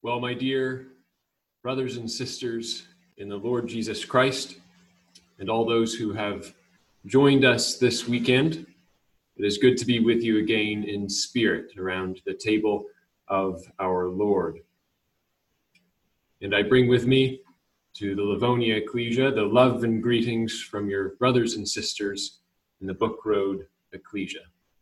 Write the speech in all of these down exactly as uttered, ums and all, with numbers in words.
Well, my dear brothers and sisters in the Lord Jesus Christ, and all those who have joined us this weekend, it is good to be with you again in spirit around the table of our Lord. And I bring with me to the Livonia Ecclesia the love and greetings from your brothers and sisters in the Book Road Ecclesia.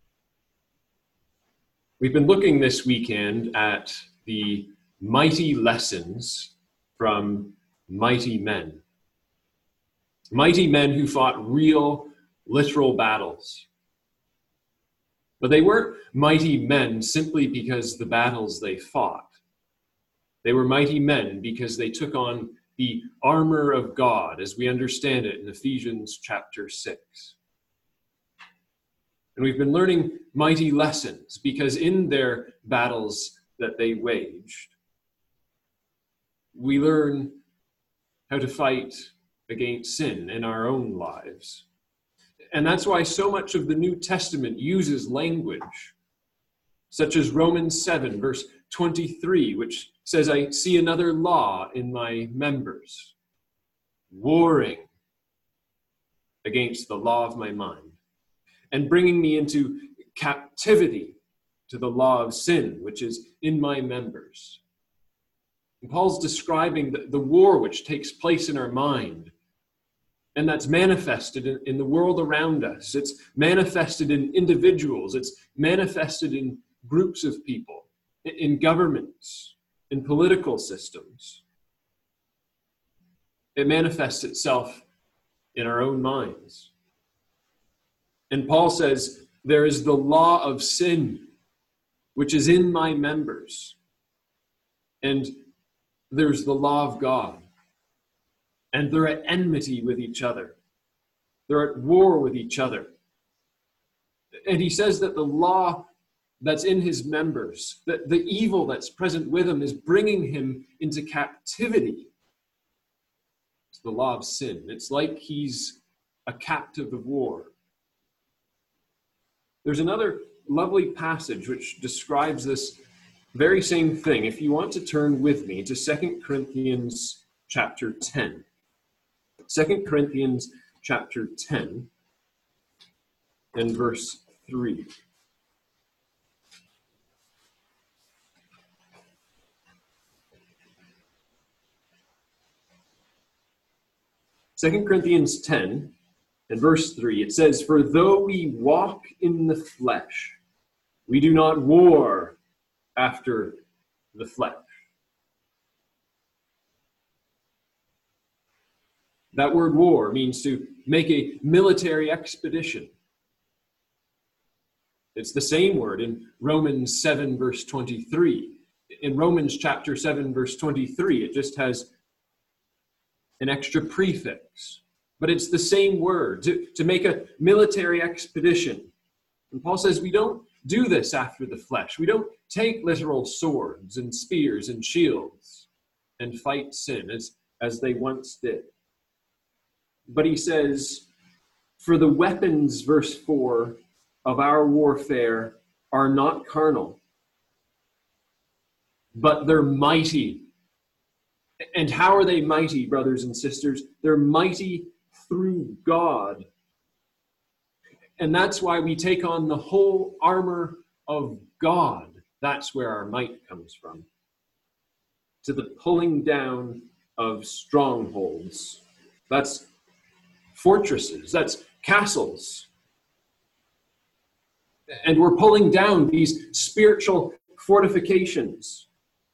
We've been looking this weekend at the mighty lessons from mighty men. Mighty men who fought real, literal battles. But they weren't mighty men simply because the battles they fought. They were mighty men because they took on the armor of God, as we understand it in Ephesians chapter six. And we've been learning mighty lessons because in their battles that they waged, we learn how to fight against sin in our own lives. And that's why so much of the New Testament uses language, such as Romans seven, verse twenty-three, which says, I see another law in my members, warring against the law of my mind, and bringing me into captivity to the law of sin, which is in my members. And Paul's describing the, the war which takes place in our mind, and that's manifested in, in the world around us. It's manifested in individuals. It's manifested in groups of people, in, in governments, in political systems. It manifests itself in our own minds. And Paul says, there is the law of sin, which is in my members. And there's the law of God. And they're at enmity with each other. They're at war with each other. And he says that the law that's in his members, that the evil that's present with him is bringing him into captivity to the law of sin. It's like he's a captive of war. There's another lovely passage which describes this very same thing. If you want to turn with me to Second Corinthians chapter ten. Second Corinthians chapter ten and verse three. Second Corinthians ten and verse three, it says, for though we walk in the flesh, we do not war after the flesh. That word war means to make a military expedition. It's the same word in Romans seven, verse twenty-three. In Romans chapter seven, verse twenty-three, it just has an extra prefix. But it's the same word, to, to make a military expedition. And Paul says we don't do this after the flesh. We don't take literal swords and spears and shields and fight sin as, as they once did. But he says, for the weapons, verse four, of our warfare are not carnal, but they're mighty. And how are they mighty, brothers and sisters? They're mighty through God. And that's why we take on the whole armor of God. That's where our might comes from. To the pulling down of strongholds. That's fortresses. That's castles. And we're pulling down these spiritual fortifications.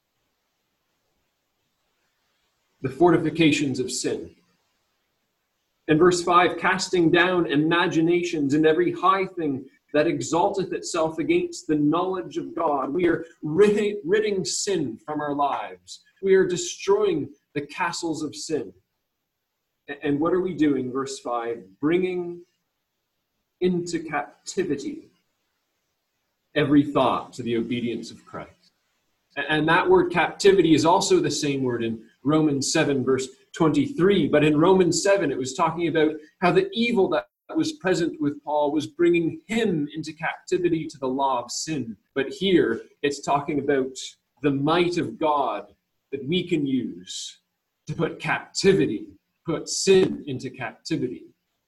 The fortifications of sin. In verse five, casting down imaginations and every high thing that exalteth itself against the knowledge of God. We are ridding, ridding sin from our lives. We are destroying the castles of sin. And what are we doing? Verse five, bringing into captivity every thought to the obedience of Christ. And that word captivity is also the same word in Romans seven, verse twenty-three. But in Romans seven, it was talking about how the evil that was present with Paul was bringing him into captivity to the law of sin. But here, it's talking about the might of God that we can use to put captivity, put sin into captivity.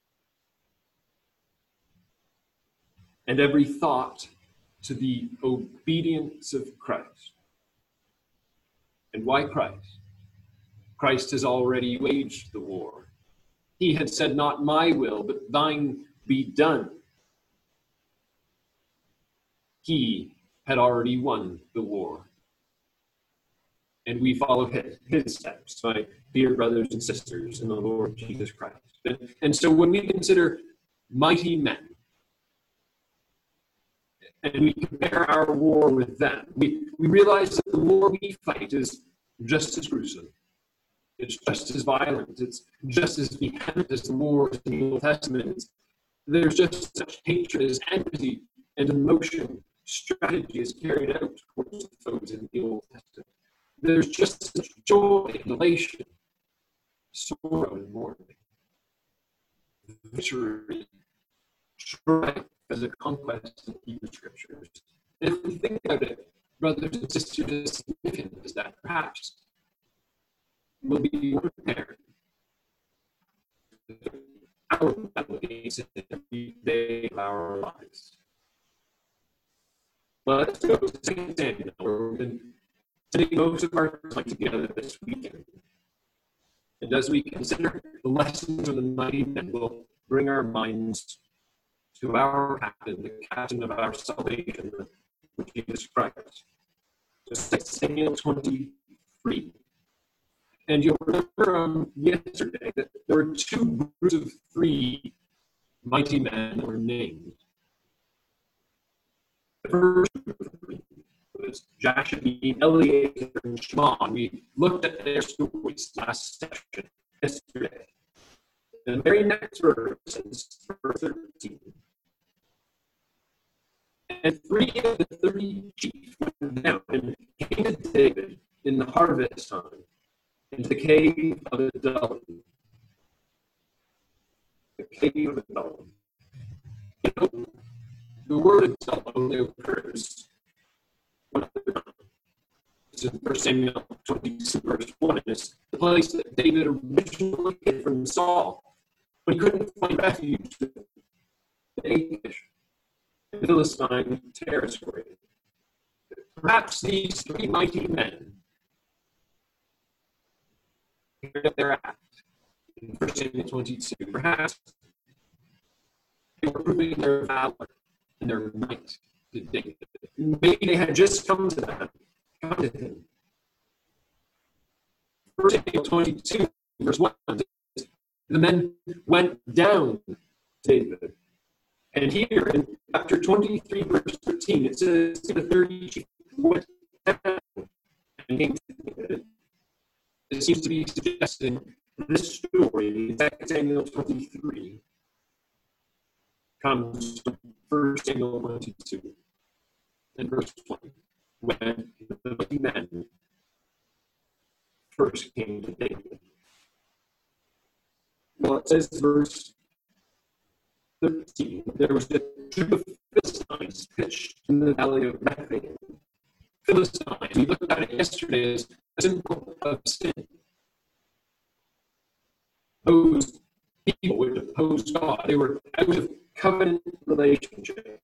And every thought to the obedience of Christ. And why Christ? Christ has already waged the war. He had said, not my will, but thine be done. He had already won the war. And we follow his, his steps, my dear brothers and sisters in the Lord Jesus Christ. And, and so when we consider mighty men, and we compare our war with them, we, we realize that the war we fight is just as gruesome. It's just as violent. It's just as vehement as the wars in the Old Testament. There's just such hatred as enmity and emotion. Strategy is carried out towards the foes in the Old Testament. There's just such joy and elation, sorrow and mourning, victory, triumph as a conquest in the Hebrew Scriptures. And if we think about it, brothers and sisters, as significant as that perhaps will be one parent. Our obligations every day of our lives. Let's go to Second Samuel. We've been spending most of our time together this weekend. And as we consider the lessons of the mighty men, we'll bring our minds to our captain, the captain of our salvation, Jesus Christ. Second Samuel twenty-three. And you'll remember um, yesterday that there were two groups of three mighty men that were named. The first group of three was Jashabim, Eleazar, and Shimon. We looked at their stories last session, yesterday. And the very next verse is verse thirteen. And three of the thirty chiefs went down and came to David in the harvest time, into the cave of Adullam. The cave of Adullam. You know, the word Adullam only occurs one other time. This is First Samuel twenty-two, verse one. It's the place that David originally hid from Saul, but he couldn't find refuge in the Achish, the Philistine territory. Perhaps these three mighty men carried their act in First Samuel twenty-two. Perhaps they were proving their valor and their might to David. Maybe they had just come to them, come to him. First Samuel twenty-two, verse one, the men went down to David. And here in chapter twenty-three, verse thirteen, it says the thirty chiefs went down and came to David. It seems to be suggesting this story in Second Samuel twenty-three comes from First Samuel twenty-two and verse twenty, when the mighty men first came to David. Well, it says verse thirteen, there was a troop of Philistines pitched in the valley of Rephaim. Philistines, we looked at it yesterday as a symbol of sin. Those people would oppose God. They were out of covenant relationship.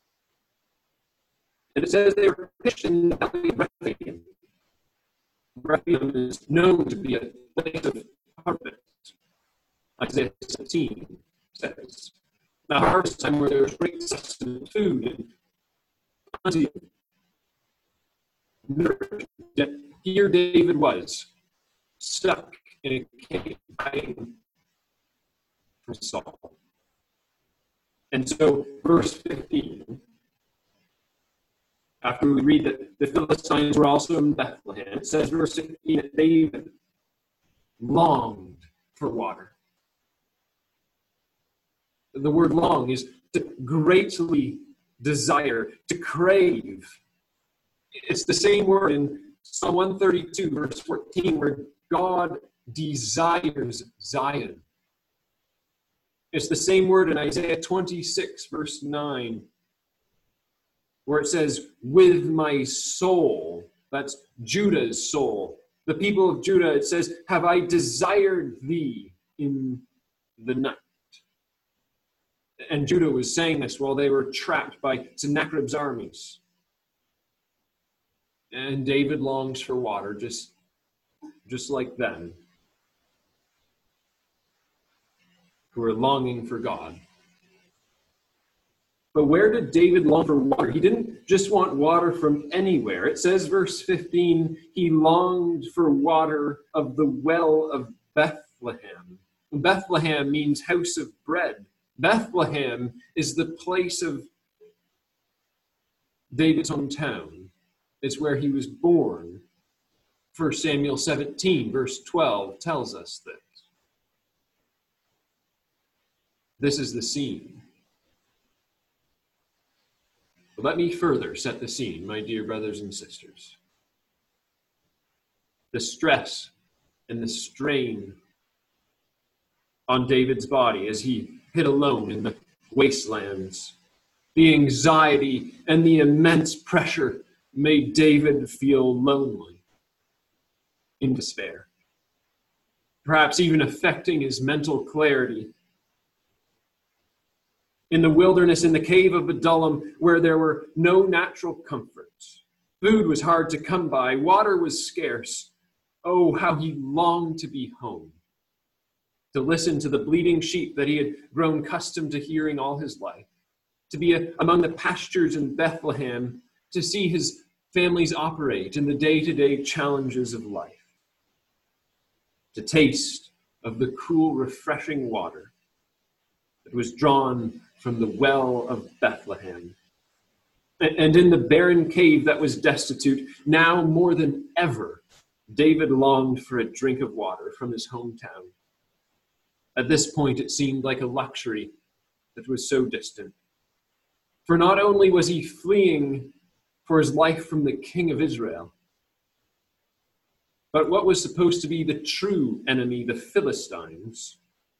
And it says they were pitched in the valley of Rephaim. Rephaim is known to be a place of harvest. Isaiah seventeen says, the harvest time where there was great sustenance, food, and plenty of nourishment. Yet here David was, stuck in a cave, hiding from Saul. And so, verse fifteen, after we read that the Philistines were also in Bethlehem, it says, verse fifteen, that David longed for water. The word long is to greatly desire, to crave. It's the same word in Psalm one thirty-two, verse fourteen, where God desires Zion. It's the same word in Isaiah twenty-six, verse nine, where it says, with my soul, that's Judah's soul, The people of Judah, it says, have I desired thee in the night. And Judah was saying this while they were trapped by Sennacherib's armies. And David longs for water, just, just like them, who are longing for God. But where did David long for water? He didn't just want water from anywhere. It says, verse fifteen, he longed for water of the well of Bethlehem. Bethlehem means house of bread. Bethlehem is the place of David's hometown. It's where he was born. First Samuel seventeen, verse twelve, tells us this. This is the scene. But let me further set the scene, my dear brothers and sisters. The stress and the strain on David's body as he hid alone in the wastelands, the anxiety and the immense pressure made David feel lonely, in despair, perhaps even affecting his mental clarity. In the wilderness, in the cave of Adullam, where there were no natural comforts, food was hard to come by, water was scarce. Oh, how he longed to be home, to listen to the bleating sheep that he had grown accustomed to hearing all his life, to be a, among the pastures in Bethlehem, to see his families operate in the day-to-day challenges of life, to taste of the cool, refreshing water that was drawn from the well of Bethlehem. And in the barren cave that was destitute, now more than ever, David longed for a drink of water from his hometown. At this point, it seemed like a luxury that was so distant. For not only was he fleeing for his life from the king of Israel, but what was supposed to be the true enemy, the Philistines,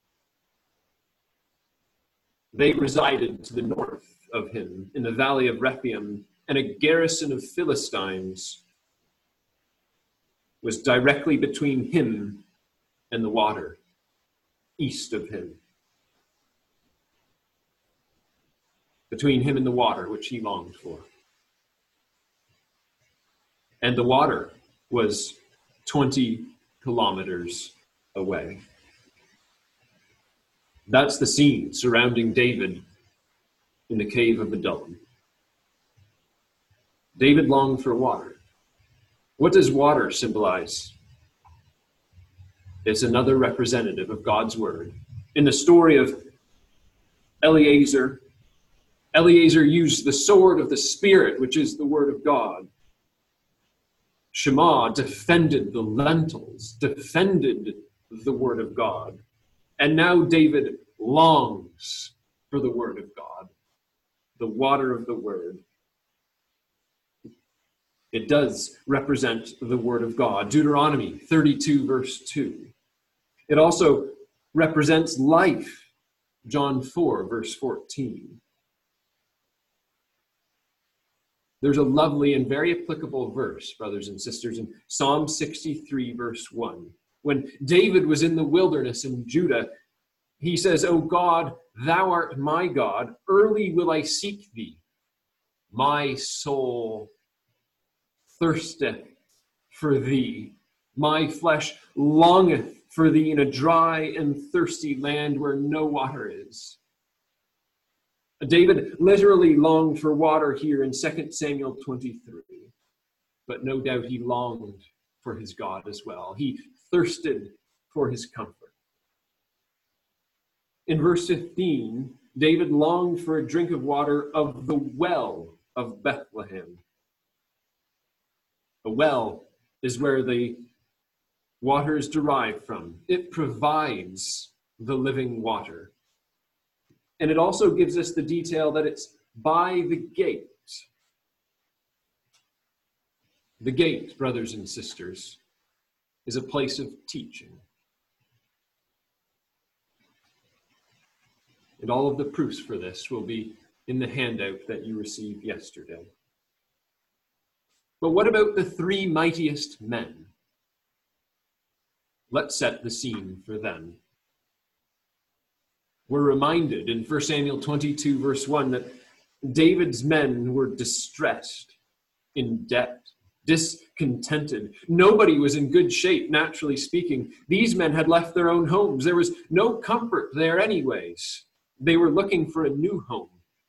they resided to the north of him in the valley of Rephaim, and a garrison of Philistines was directly between him and the water, east of him. Between him and the water, which he longed for. And the water was twenty kilometers away. That's the scene surrounding David in the cave of Adullam. David longed for water. What does water symbolize? It's another representative of God's word. In the story of Eliezer, Eliezer used the sword of the Spirit, which is the word of God. Shema defended the lentils, defended the word of God. And now David longs for the word of God, the water of the word. It does represent the word of God. Deuteronomy thirty-two, verse two. It also represents life. John four, verse fourteen. There's a lovely and very applicable verse, brothers and sisters, in Psalm sixty-three, verse one. When David was in the wilderness in Judah, he says, O God, thou art my God, early will I seek thee. My soul thirsteth for thee. My flesh longeth for thee in a dry and thirsty land where no water is. David literally longed for water here in Second Samuel twenty-three, but no doubt he longed for his God as well. He thirsted for his comfort. In verse fifteen, David longed for a drink of water of the well of Bethlehem. A well is where the water is derived from. It provides the living water. And it also gives us the detail that it's by the gate. The gate, brothers and sisters, is a place of teaching. And all of the proofs for this will be in the handout that you received yesterday. But what about the three mightiest men? Let's set the scene for them. We're reminded in First Samuel twenty-two, verse one, that David's men were distressed, in debt, discontented. Nobody was in good shape, naturally speaking. These men had left their own homes. There was no comfort there anyways. They were looking for a new home.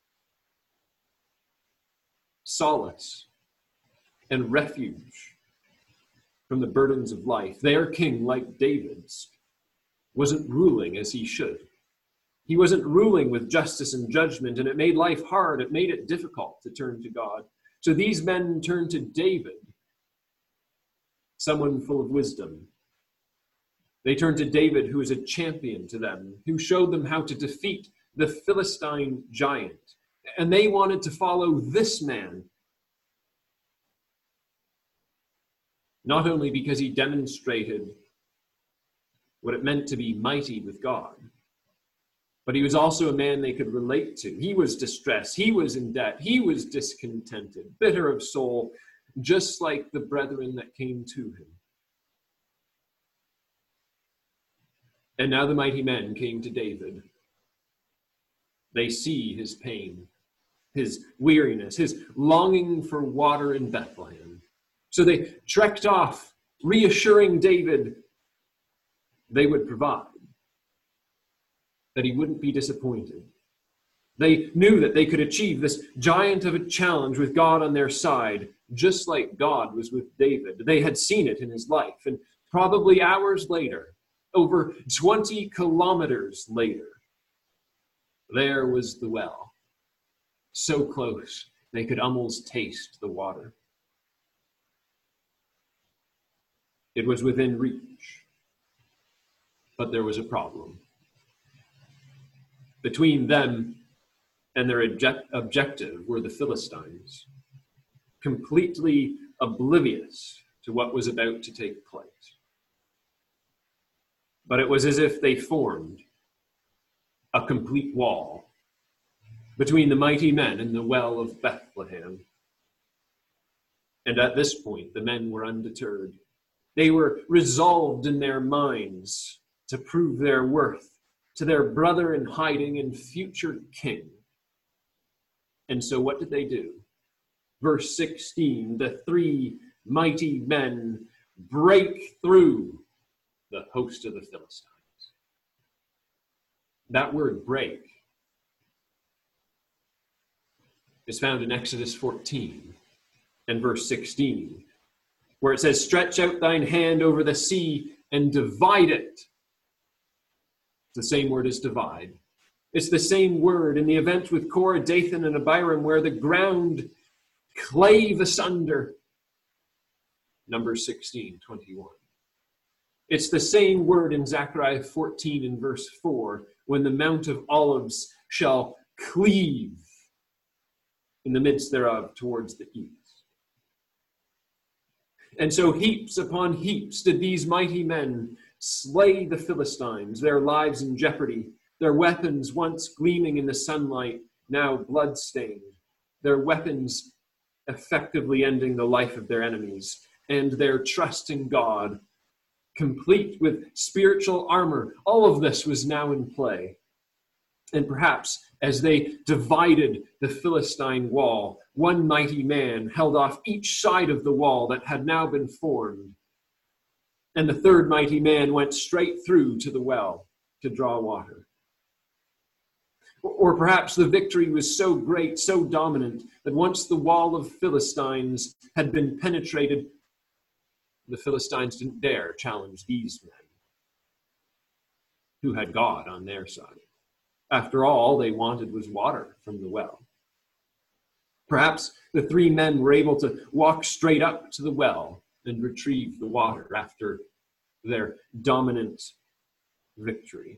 Solace and refuge from the burdens of life. Their king, like David's, wasn't ruling as he should. He wasn't ruling with justice and judgment, and it made life hard. It made it difficult to turn to God. So these men turned to David, someone full of wisdom. They turned to David, who was a champion to them, who showed them how to defeat the Philistine giant. And they wanted to follow this man, not only because he demonstrated what it meant to be mighty with God, but he was also a man they could relate to. He was distressed. He was in debt. He was discontented, bitter of soul, just like the brethren that came to him. And now the mighty men came to David. They see his pain, his weariness, his longing for water in Bethlehem. So they trekked off, reassuring David they would provide, that he wouldn't be disappointed. They knew that they could achieve this giant of a challenge with God on their side, just like God was with David. They had seen it in his life, and probably hours later, over twenty kilometers later, there was the well, so close they could almost taste the water. It was within reach, but there was a problem. Between them and their object- objective were the Philistines, completely oblivious to what was about to take place. But it was as if they formed a complete wall between the mighty men and the well of Bethlehem. And at this point, the men were undeterred. They were resolved in their minds to prove their worth to their brother in hiding and future king. And so what did they do? Verse sixteen, the three mighty men break through the host of the Philistines. That word break is found in Exodus fourteen and verse sixteen, where it says, stretch out thine hand over the sea and divide it. The same word as divide. It's the same word in the event with Korah, Dathan, and Abiram, where the ground clave asunder. Numbers sixteen, twenty-one. It's the same word in Zechariah fourteen and verse four, when the Mount of Olives shall cleave in the midst thereof towards the east. And so heaps upon heaps did these mighty men slay the Philistines, their lives in jeopardy, their weapons once gleaming in the sunlight, now blood-stained, their weapons effectively ending the life of their enemies, and their trust in God, complete with spiritual armor. All of this was now in play. And perhaps as they divided the Philistine wall, one mighty man held off each side of the wall that had now been formed. And the third mighty man went straight through to the well to draw water. Or perhaps the victory was so great, so dominant, that once the wall of Philistines had been penetrated, the Philistines didn't dare challenge these men, who had God on their side. After all, all they wanted was water from the well. Perhaps the three men were able to walk straight up to the well and retrieve the water after their dominant victory.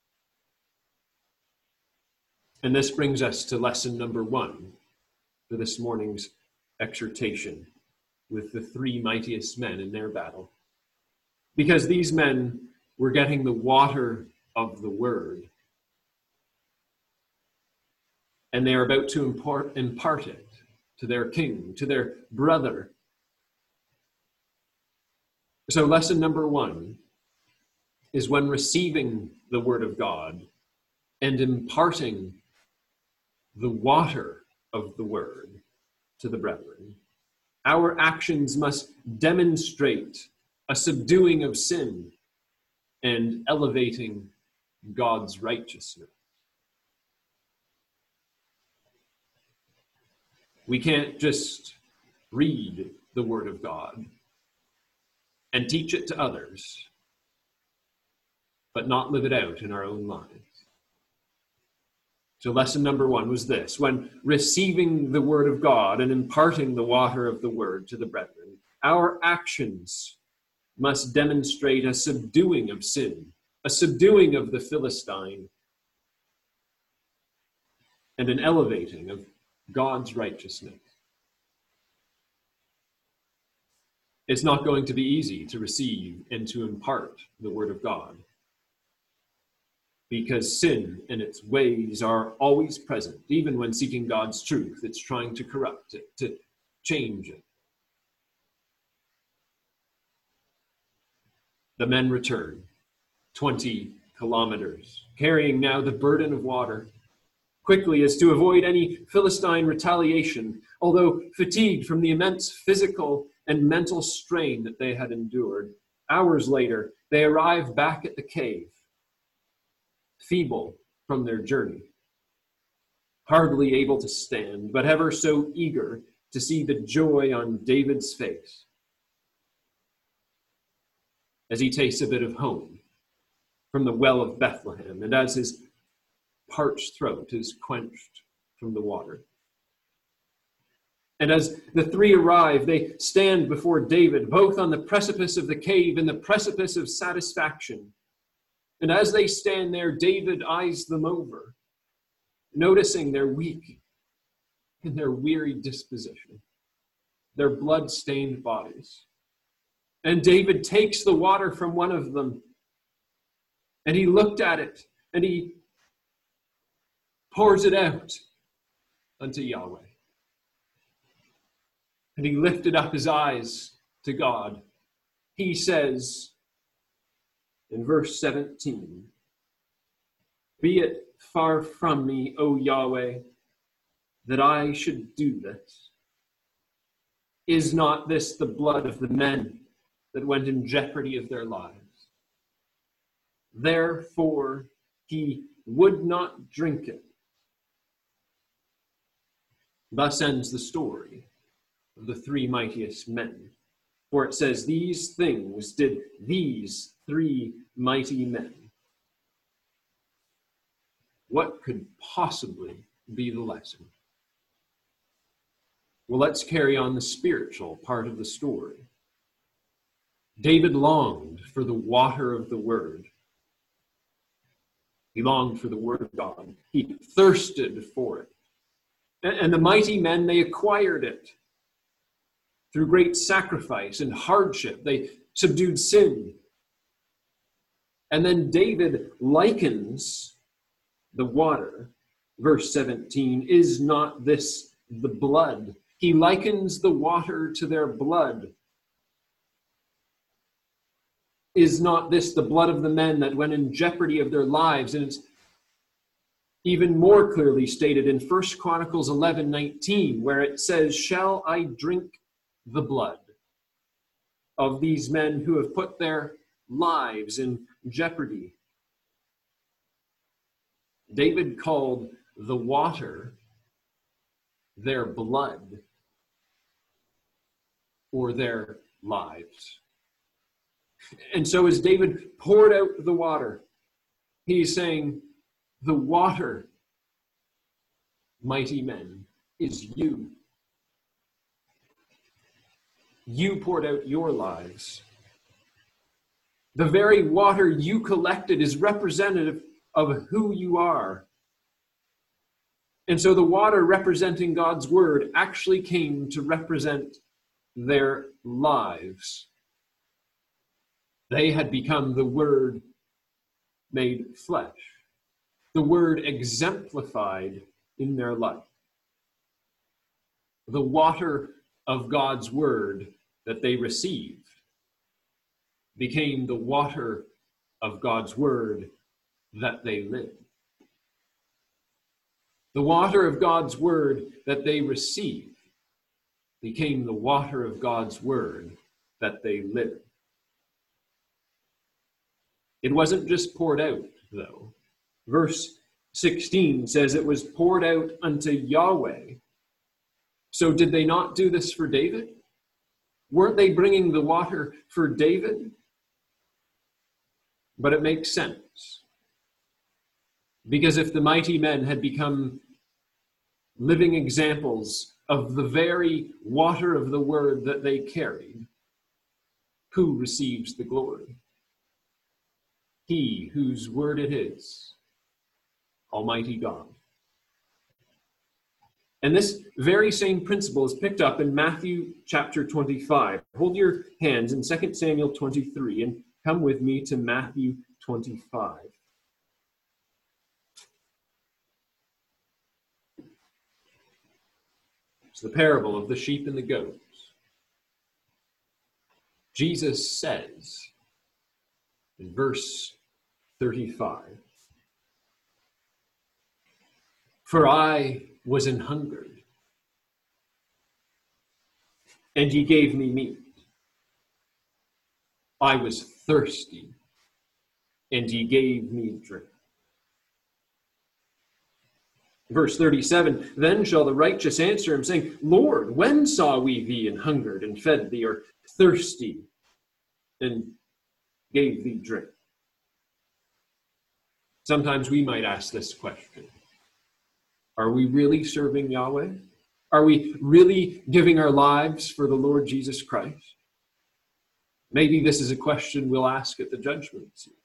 And this brings us to lesson number one for this morning's exhortation with the three mightiest men in their battle. Because these men were getting the water of the word, and they are about to impart, impart it to their king, to their brother. So lesson number one, is when receiving the word of God and imparting the water of the word to the brethren, our actions must demonstrate a subduing of sin and elevating God's righteousness. We can't just read the word of God and teach it to others, but not live it out in our own lives. So lesson number one was this: when receiving the word of God and imparting the water of the word to the brethren, our actions must demonstrate a subduing of sin, a subduing of the Philistine, and an elevating of God's righteousness. It's not going to be easy to receive and to impart the word of God, because sin and its ways are always present. Even when seeking God's truth, it's trying to corrupt it, to change it. The men return, twenty kilometers, carrying now the burden of water, quickly as to avoid any Philistine retaliation, although fatigued from the immense physical and mental strain that they had endured. Hours later, they arrive back at the cave, feeble from their journey, hardly able to stand, but ever so eager to see the joy on David's face as he tastes a bit of home from the well of Bethlehem, and as his parched throat is quenched from the water. And as the three arrive, they stand before David, both on the precipice of the cave and the precipice of satisfaction. And as they stand there, David eyes them over, noticing their weak and their weary disposition, their blood-stained bodies. And David takes the water from one of them, and he looked at it, and he pours it out unto Yahweh. And he lifted up his eyes to God. He says in verse seventeen, "Be it far from me, O Yahweh, that I should do this. Is not this the blood of the men that went in jeopardy of their lives? Therefore he would not drink it." Thus ends the story of the three mightiest men. For it says, "These things did these three mighty men." What could possibly be the lesson? Well, let's carry on the spiritual part of the story. David longed for the water of the word. He longed for the word of God. He thirsted for it. And the mighty men, they acquired it through great sacrifice and hardship. They subdued sin. And then David likens the water, verse seventeen, "Is not this the blood?" He likens the water to their blood. Is not this the blood of the men that went in jeopardy of their lives? And it's even more clearly stated in First Chronicles eleven nineteen, where it says, "Shall I drink the blood of these men who have put their lives in jeopardy?" David called the water their blood, or their lives. And so as David poured out the water, he's saying, the water, mighty men, is you. You poured out your lives. The very water you collected is representative of who you are. And so the water representing God's word actually came to represent their lives. They had become the word made flesh, the word exemplified in their life. The water of God's word that they received became the water of God's word that they lived. The water of God's word that they received became the water of God's word that they lived. It wasn't just poured out, though. Verse sixteen says it was poured out unto Yahweh. So did they not do this for David? Weren't they bringing the water for David? But it makes sense. Because if the mighty men had become living examples of the very water of the word that they carried, who receives the glory? He whose word it is, Almighty God. And this very same principle is picked up in Matthew chapter twenty-five. Hold your hands in Second Samuel twenty-three and come with me to Matthew twenty-five. It's the parable of the sheep and the goats. Jesus says in verse thirty-five, "For I was an hungered, and ye gave me meat. I was thirsty, and ye gave me drink." Verse thirty-seven, "Then shall the righteous answer him, saying, Lord, when saw we thee an hungered, and fed thee, or thirsty, and gave thee drink?" Sometimes we might ask this question. Are we really serving Yahweh? Are we really giving our lives for the Lord Jesus Christ? Maybe this is a question we'll ask at the judgment seat.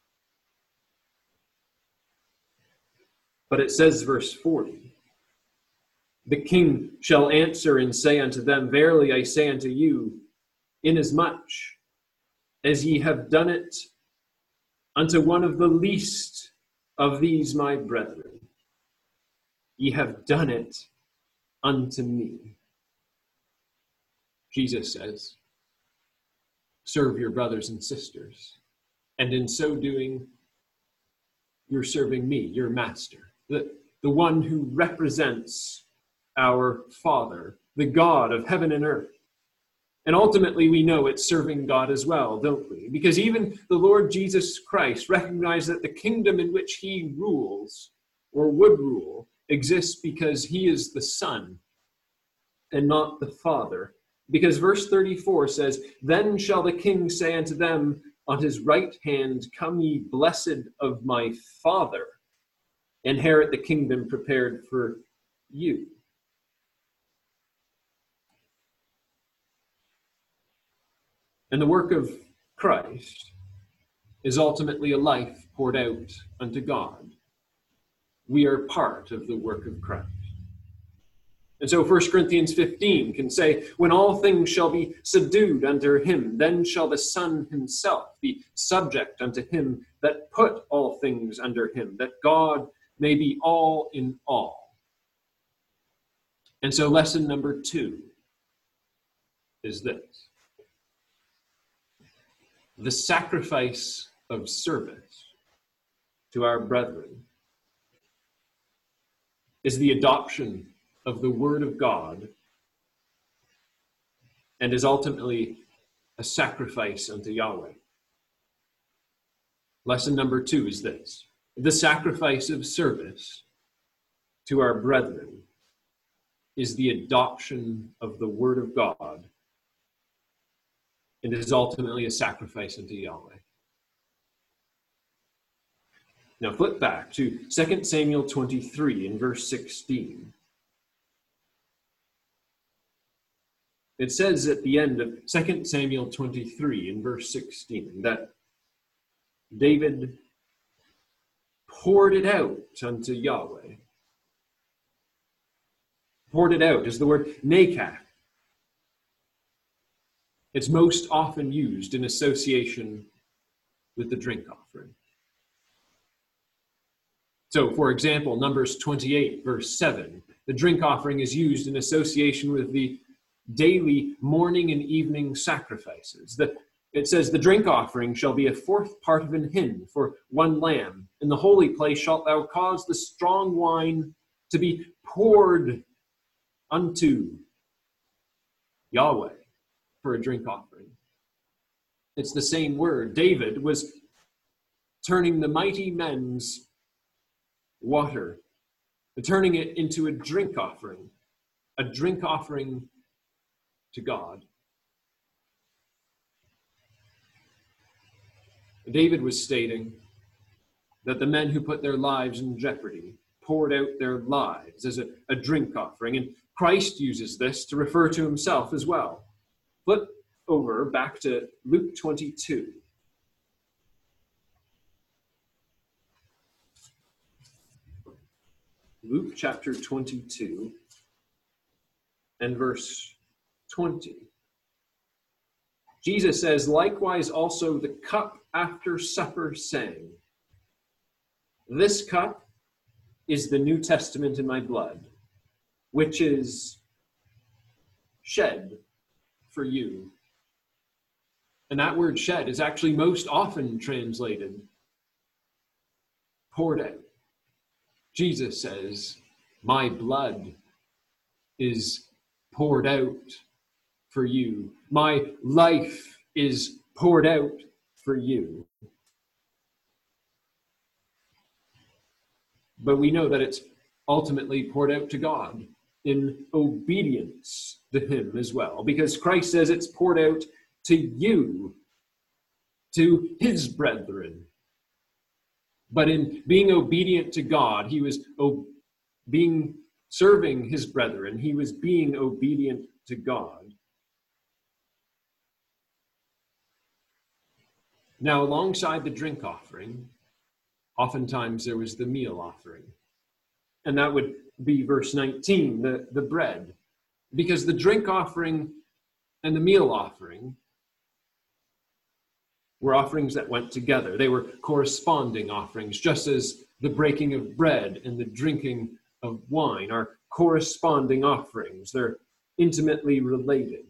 But it says, verse forty, "The king shall answer and say unto them, Verily I say unto you, inasmuch as ye have done it unto one of the least of these my brethren, ye have done it unto me." Jesus says, serve your brothers and sisters. And in so doing, you're serving me, your master, the, the one who represents our Father, the God of heaven and earth. And ultimately, we know it's serving God as well, don't we? Because even the Lord Jesus Christ recognized that the kingdom in which he rules, or would rule, exists because he is the Son and not the Father. Because verse thirty-four says, "Then shall the king say unto them on his right hand, Come ye blessed of my Father, inherit the kingdom prepared for you." And the work of Christ is ultimately a life poured out unto God. We are part of the work of Christ. And so First Corinthians fifteen can say, "When all things shall be subdued under him, then shall the Son himself be subject unto him that put all things under him, that God may be all in all." And so lesson number two is this: the sacrifice of service to our brethren is the adoption of the Word of God and is ultimately a sacrifice unto Yahweh. Lesson number two is this: the sacrifice of service to our brethren is the adoption of the Word of God and is ultimately a sacrifice unto Yahweh. Now flip back to Second Samuel twenty-three in verse sixteen. It says at the end of Second Samuel twenty-three in verse sixteen that David poured it out unto Yahweh. Poured it out is the word nakach. It's most often used in association with the drink offering. So, for example, Numbers twenty-eight, verse seven, the drink offering is used in association with the daily morning and evening sacrifices, the, It says, the drink offering shall be a fourth part of an hin for one lamb. In the holy place shalt thou cause the strong wine to be poured unto Yahweh for a drink offering. It's the same word. David was turning the mighty men's water, turning it into a drink offering, a drink offering to God. David was stating that the men who put their lives in jeopardy poured out their lives as a, a drink offering, and Christ uses this to refer to himself as well. Flip over back to Luke twenty-two. Luke chapter twenty-two and verse twenty. Jesus says, likewise also the cup after supper, saying, this cup is the New Testament in my blood, which is shed for you. And that word shed is actually most often translated poured out. Jesus says, my blood is poured out for you. My life is poured out for you. But we know that it's ultimately poured out to God in obedience to him as well, because Christ says it's poured out to you, to his brethren. But in being obedient to God, he was o- being serving his brethren. He was being obedient to God. Now, alongside the drink offering, oftentimes there was the meal offering. And that would be verse nineteen, the, the bread. Because the drink offering and the meal offering were offerings that went together. They were corresponding offerings, just as the breaking of bread and the drinking of wine are corresponding offerings. They're intimately related.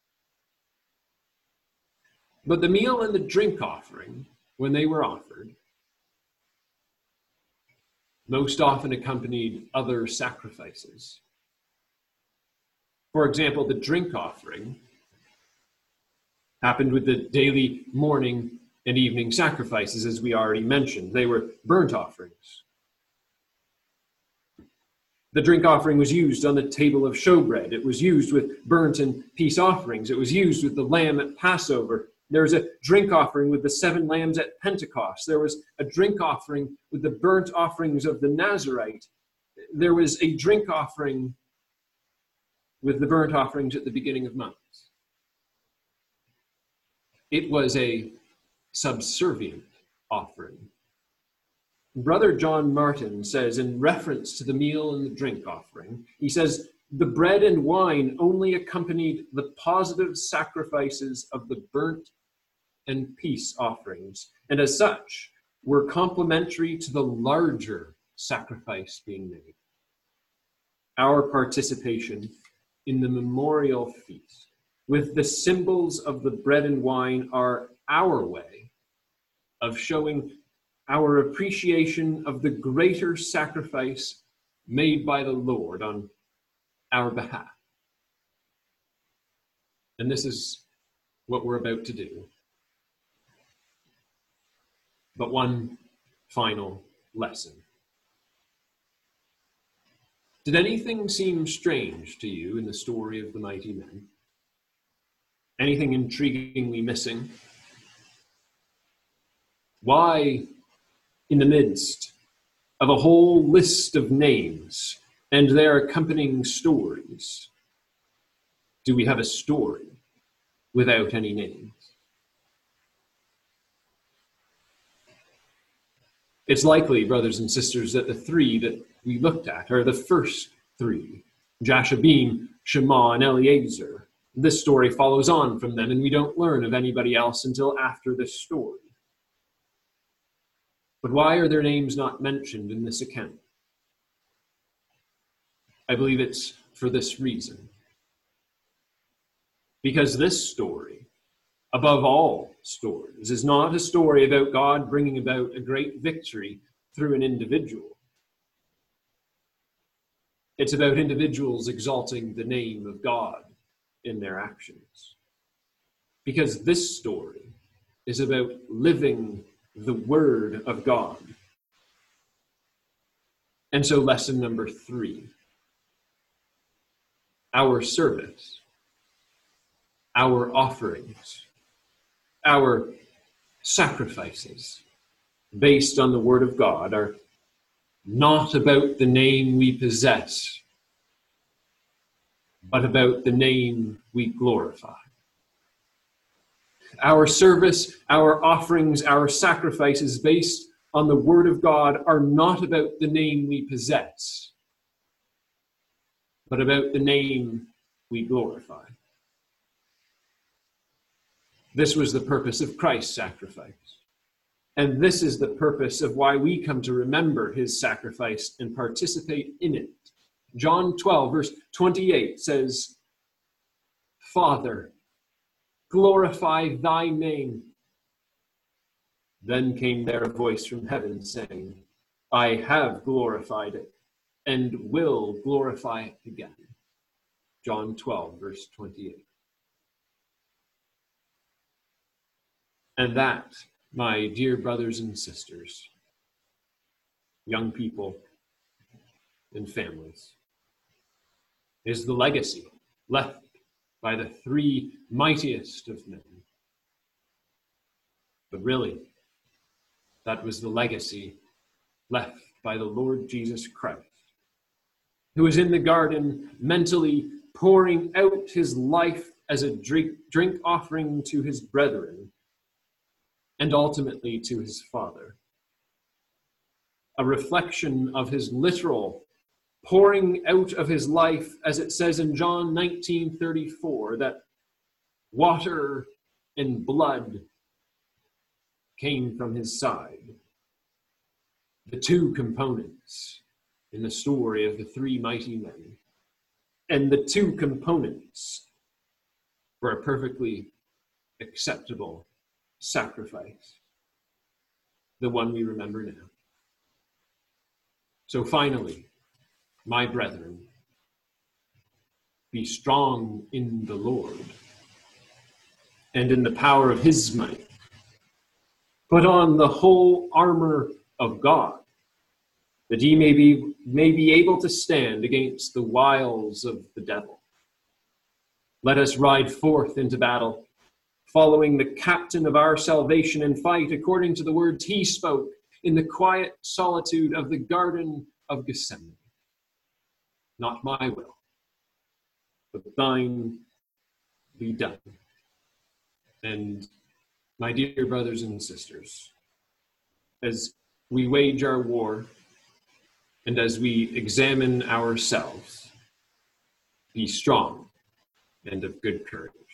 But the meal and the drink offering, when they were offered, most often accompanied other sacrifices. For example, the drink offering happened with the daily morning and evening sacrifices, as we already mentioned. They were burnt offerings. The drink offering was used on the table of showbread. It was used with burnt and peace offerings. It was used with the lamb at Passover. There was a drink offering with the seven lambs at Pentecost. There was a drink offering with the burnt offerings of the Nazarite. There was a drink offering with the burnt offerings at the beginning of months. It was a subservient offering. Brother John Martin says, in reference to the meal and the drink offering, he says, the bread and wine only accompanied the positive sacrifices of the burnt and peace offerings, and as such were complementary to the larger sacrifice being made. Our participation in the memorial feast with the symbols of the bread and wine are our way of showing our appreciation of the greater sacrifice made by the Lord on our behalf. And this is what we're about to do. But one final lesson. Did anything seem strange to you in the story of the mighty men? Anything intriguingly missing? Why, in the midst of a whole list of names and their accompanying stories, do we have a story without any names? It's likely, brothers and sisters, that the three that we looked at are the first three, Jashabim, Shema, and Eleazar. This story follows on from them, and we don't learn of anybody else until after this story. But why are their names not mentioned in this account? I believe it's for this reason. Because this story, above all story. This is not a story about God bringing about a great victory through an individual. It's about individuals exalting the name of God in their actions. Because this story is about living the Word of God. And so lesson number three, our service, our offerings, our sacrifices based on the Word of God are not about the name we possess, but about the name we glorify. Our service, our offerings, our sacrifices based on the Word of God are not about the name we possess, but about the name we glorify. This was the purpose of Christ's sacrifice. And this is the purpose of why we come to remember his sacrifice and participate in it. John twelve, verse twenty-eight says, Father, glorify thy name. Then came there a voice from heaven saying, I have glorified it and will glorify it again. John twelve, verse twenty-eight. And that, my dear brothers and sisters, young people and families, is the legacy left by the three mightiest of men. But really, that was the legacy left by the Lord Jesus Christ, who was in the garden mentally pouring out his life as a drink, drink offering to his brethren and ultimately to his Father. A reflection of his literal pouring out of his life, as it says in John nineteen thirty-four, that water and blood came from his side. The two components in the story of the three mighty men. And the two components for a perfectly acceptable sacrifice, the one we remember now. So finally, my brethren, be strong in the Lord and in the power of his might. Put on the whole armor of God, that ye may be, may be able to stand against the wiles of the devil. Let us ride forth into battle, following the captain of our salvation, and fight according to the words he spoke in the quiet solitude of the Garden of Gethsemane. Not my will, but thine be done. And my dear brothers and sisters, as we wage our war and as we examine ourselves, be strong and of good courage.